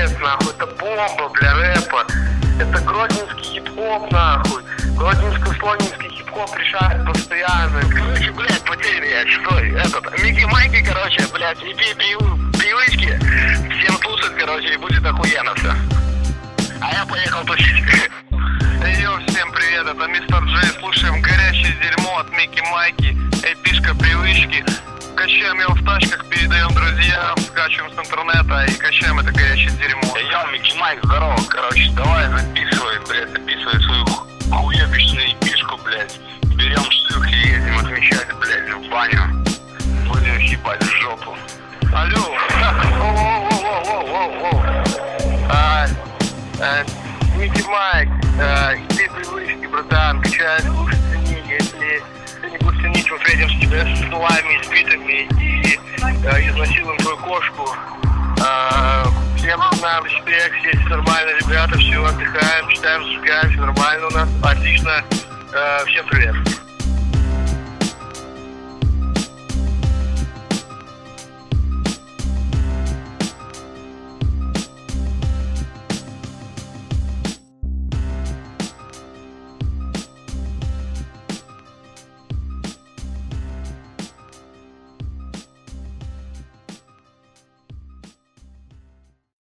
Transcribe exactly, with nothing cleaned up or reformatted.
пиздец, нахуй, это бомба, бля, рэпа. Это гродненский хип-хоп, нахуй. Гродненско-слонинский хип-хоп решает постоянно. Короче, блядь, потерян я, стой, этот, Микки Майки, короче, блядь, не пей привычки, всем тусят, короче, и будет охуенно все. А я поехал тусить. Йо, всем привет, это мистер Джей, слушаем горячее дерьмо от Микки Майки, эпишка привычки. Качаем его в тачках, передаем друзьям, скачиваем с интернета и качаем это горячее дерьмо. Йо, Микки Майк, здорово, короче, давай записывай, блядь, записывай свою хуебищную эпишку, блядь. Берем шлюх и едем отмечать, блядь, в баню. Будем хипать в жопу. Алло, воу-воу-воу-воу-воу-воу. А, а, Микки Майк, а, где привычки, братан, качай, слушай, цени, если ты не будешь ценить, мы встретим с тебя с стволами, с битами и а, изнасилуем твою кошку. А, всем нам респект, есть нормальные ребята, все, отдыхаем, читаем, зажигаем, все нормально у нас, отлично, а, всем привет.